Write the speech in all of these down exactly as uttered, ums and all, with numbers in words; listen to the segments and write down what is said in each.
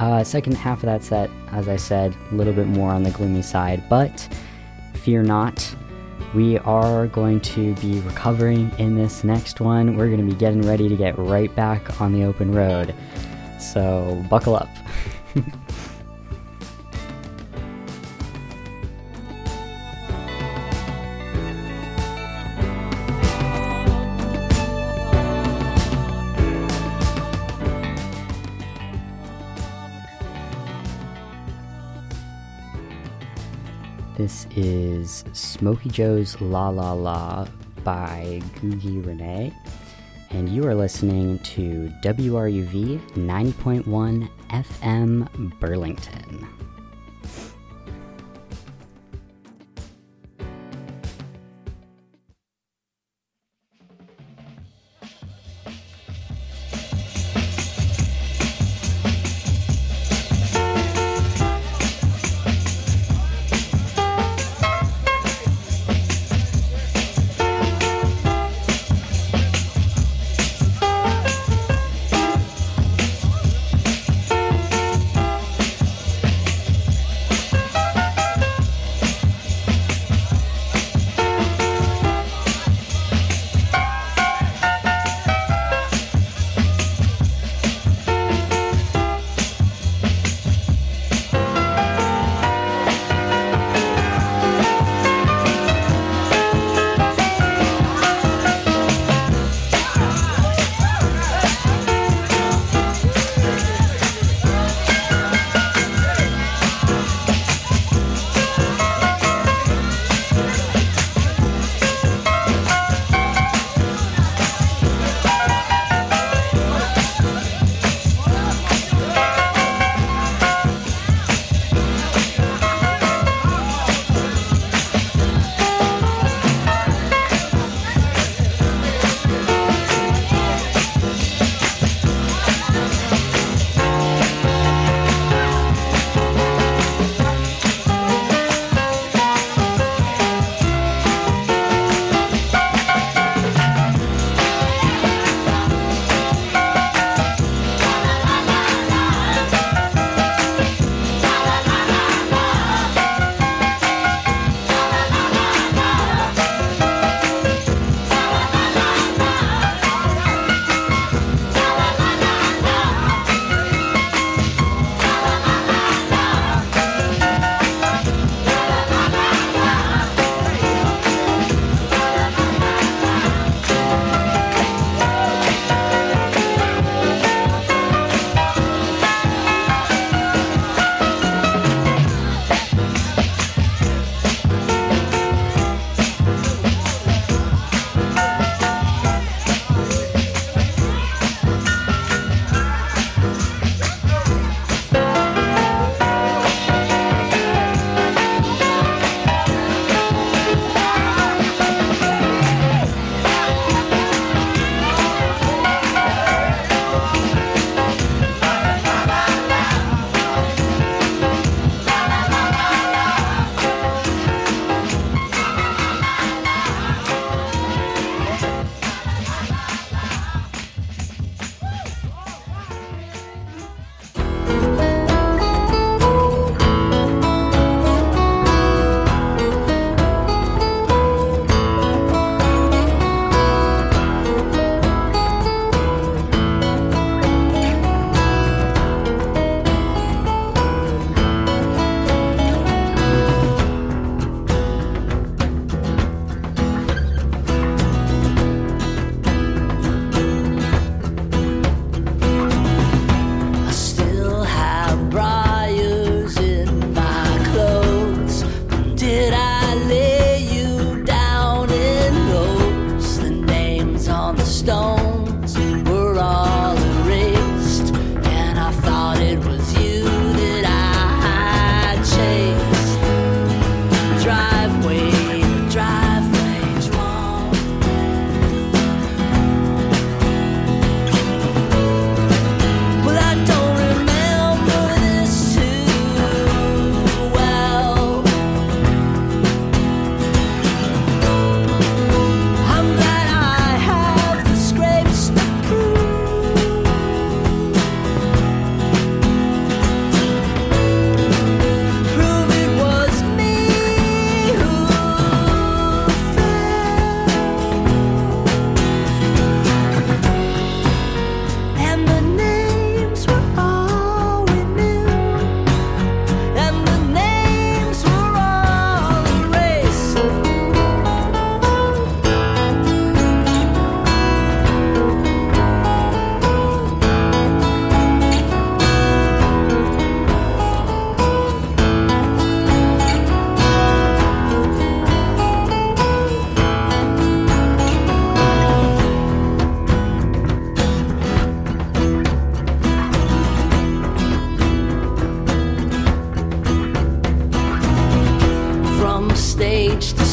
Uh, second half of that set, as I said, a little bit more on the gloomy side, but fear not. We are going to be recovering in this next one. We're going to be getting ready to get right back on the open road. So buckle up. This is Smokey Joe's La La La by Googie Renee, and you are listening to W R U V ninety point one F M Burlington.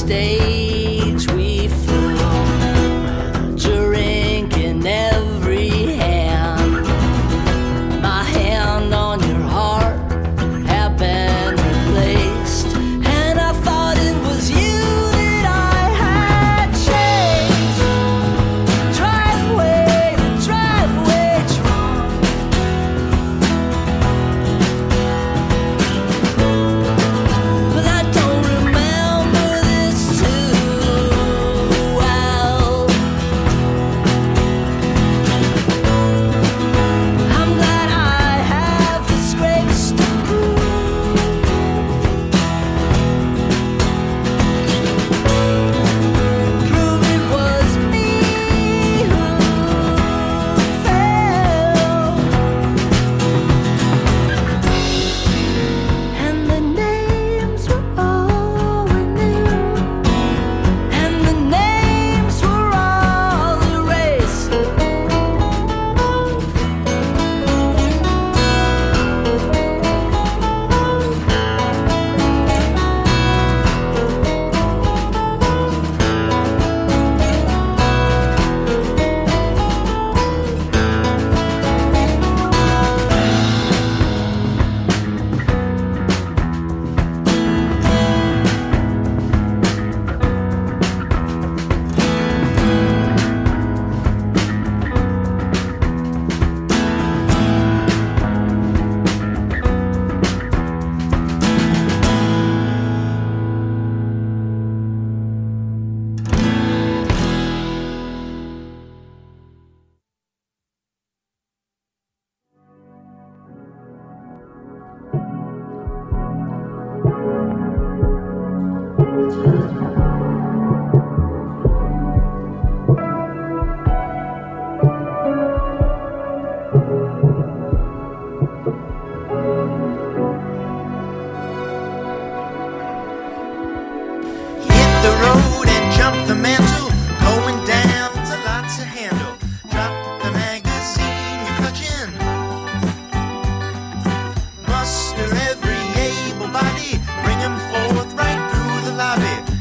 stage we fill, drink in every hand. My hand on your heart had been replaced, and I thought it was you that I had changed. Driveway, driveway drunk. But I don't remember this too well. I'm glad I have the scrapes to prove. Prove it was me who fell. And the names were all we knew, and the names were all erased. Hit the road and jump the mantle, going down to lots to handle. Drop the magazine you're clutching. Muster every able body, bring 'em forth right through the lobby.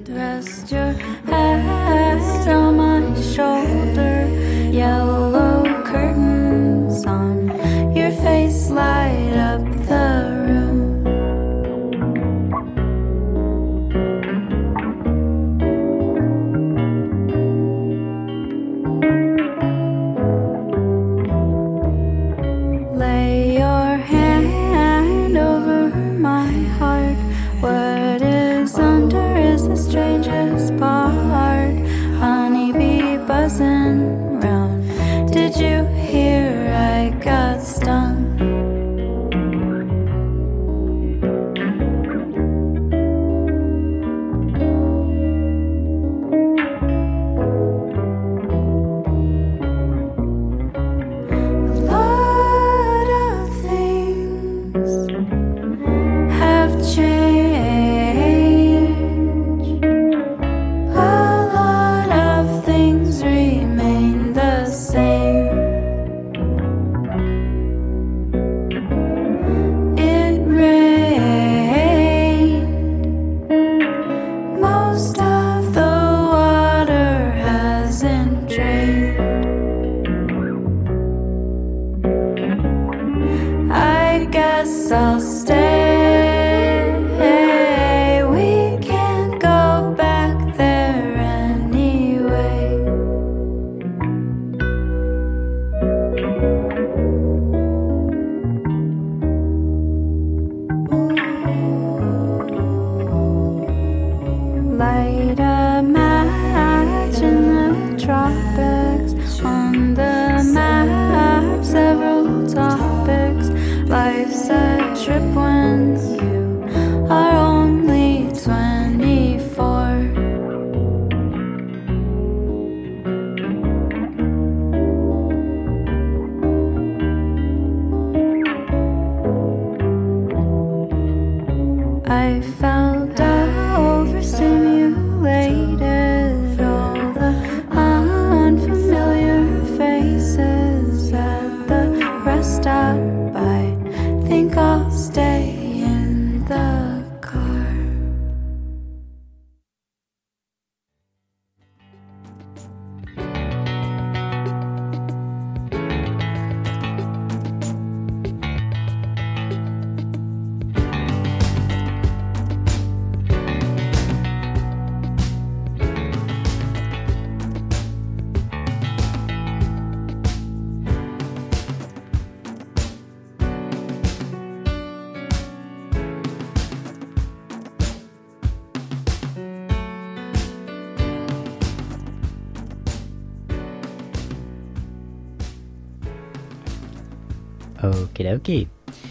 Rest your head on my shoulder. Yellow curtains on your face light up the room. Lay your hand over my heart. What is under is the strangest part. Honeybee buzzing round. Did you hear I got stung? A lot of things have changed. A lot of things remain the same. It rained. Most of the water hasn't drained. I guess I'll stay. We can't go back there anyway. Light a match in the tropics. On the map, several topics. Life's a trip when you are only twenty-four. I felt overstimulated. All the unfamiliar faces at the rest stop. I think I'll stay in the car. Okie dokie.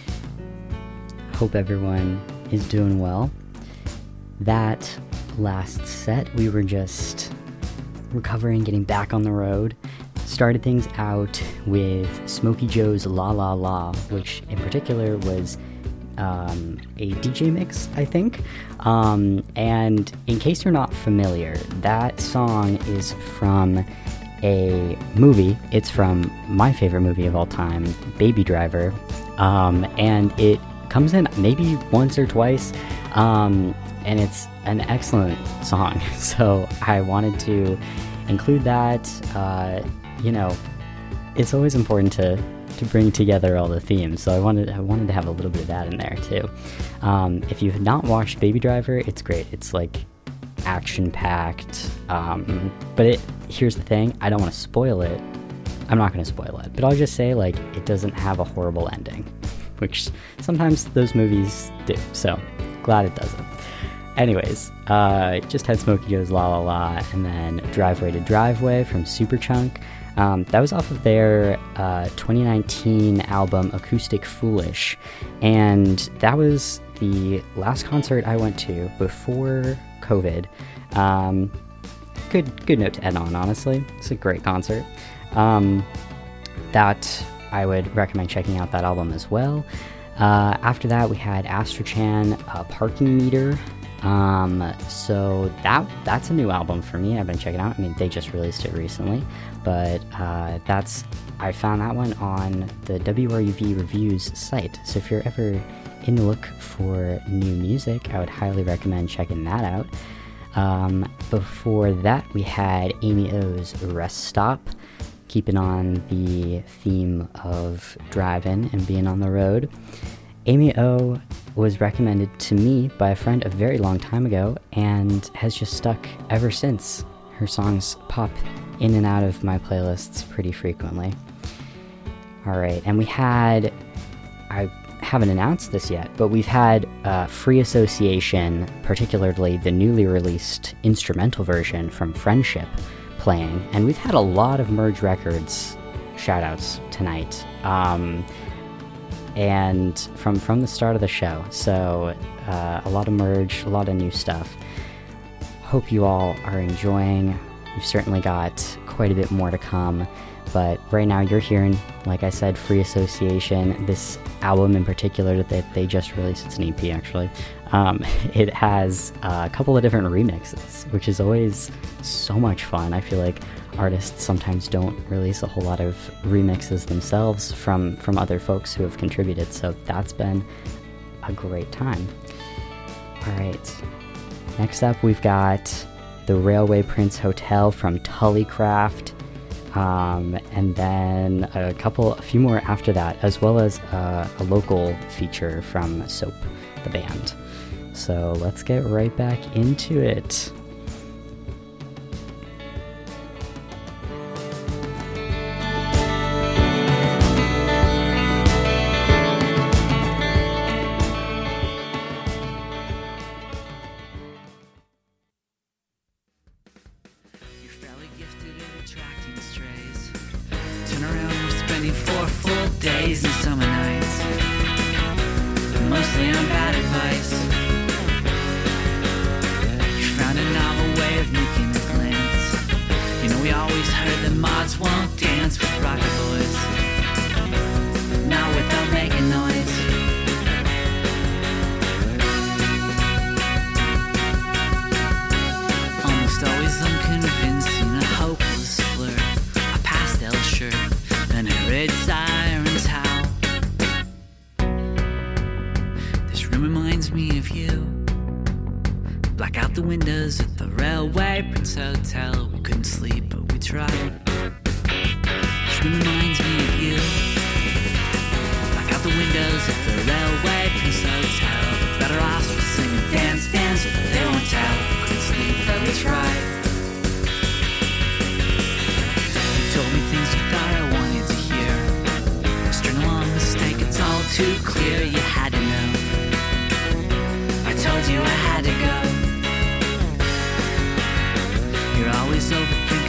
Hope everyone is doing well. That last set, we were just recovering, getting back on the road. Started things out with Smokey Joe's La La La, which in particular was um, a D J mix, I think. Um, and in case you're not familiar, that song is from a movie. It's from my favorite movie of all time, Baby Driver, um, and it comes in maybe once or twice, um, and it's an excellent song. So I wanted to include that. Uh, you know, it's always important to to bring together all the themes, so I wanted I wanted to have a little bit of that in there too. Um, if you've not watched Baby Driver, it's great. It's like action-packed, um, but it here's the thing, I don't want to spoil it. I'm not going to spoil it, but I'll just say, like, it doesn't have a horrible ending, which sometimes those movies do, so glad it doesn't. Anyways, uh, just had Smokey Joe's La La La, and then Driveway to Driveway from Superchunk. Um, that was off of their uh, twenty nineteen album Acoustic Foolish, and that was the last concert I went to before COVID. Um, good good note to end on, honestly. It's a great concert. Um, that I would recommend checking out that album as well. Uh, after that, we had Astrachan, uh, Parking Meter. Um, so that that's a new album for me. I've been checking out. I mean, they just released it recently, but uh, that's I found that one on the W R U V Reviews site. So if you're ever in the look for new music, I would highly recommend checking that out. Um, before that, we had Amy O's Rest Stop, keeping on the theme of driving and being on the road. Amy O was recommended to me by a friend a very long time ago and has just stuck ever since. Her songs pop in and out of my playlists pretty frequently. Alright, and we had, I haven't announced this yet, but we've had uh, Free Association, particularly the newly released instrumental version from Friendship, playing, and we've had a lot of Merge Records shoutouts tonight. Um, and from from the start of the show, so uh, a lot of Merge, a lot of new stuff. Hope you all are enjoying. We've certainly got quite a bit more to come, but right now you're hearing, like I said, Free Association. This album in particular that they just released, it's an E P actually. Um, it has a couple of different remixes, which is always so much fun. I feel like artists sometimes don't release a whole lot of remixes themselves from, from other folks who have contributed, so that's been a great time. Alright, next up we've got the Railway Prince Hotel from Tullycraft, um, and then a couple, a few more after that, as well as uh, a local feature from Soap, the band. So let's get right back into it. You're fairly gifted at attracting strays. Turn around, we're spending four full days and summer nights, mostly on bad advice. Found a novel way of making a glance. You know, we always heard that mods won't dance with rocker boys, not without making noise. Almost always unconvincing, a hopeless flirt, a pastel shirt, and a red siren towel. This room reminds me of you. Black out the windows at the Railway Prince Hotel. We couldn't sleep, but we tried. This room reminds me of you. Black out the windows at the Railway Prince Hotel. The better offs were singing dance, dance, but they won't tell. We couldn't sleep, but we tried. You told me things you thought I wanted to hear. String along mistake, it's all too clear. You had to know. I told you I had to go. You're always overthinking